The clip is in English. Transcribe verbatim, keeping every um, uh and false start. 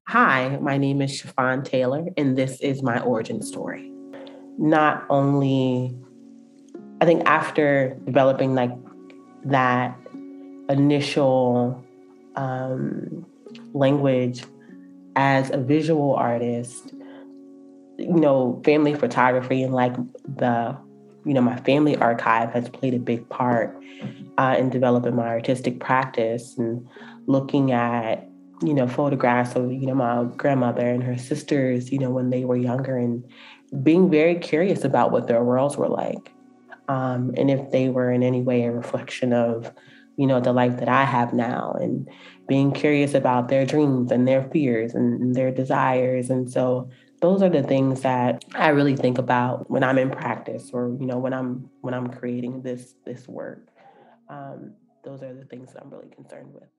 Hi, my name is Chiffon Taylor, and this is my origin story. Not only, I think after developing like that initial um, language as a visual artist, you know, family photography and like the, you know, my family archive has played a big part uh, in developing my artistic practice and looking at, you know, photographs of, you know, my grandmother and her sisters, you know, when they were younger and being very curious about what their worlds were like. Um, and if they were in any way a reflection of, you know, the life that I have now and being curious about their dreams and their fears and their desires. And so those are the things that I really think about when I'm in practice or, you know, when I'm when I'm creating this this work. Um, those are the things that I'm really concerned with.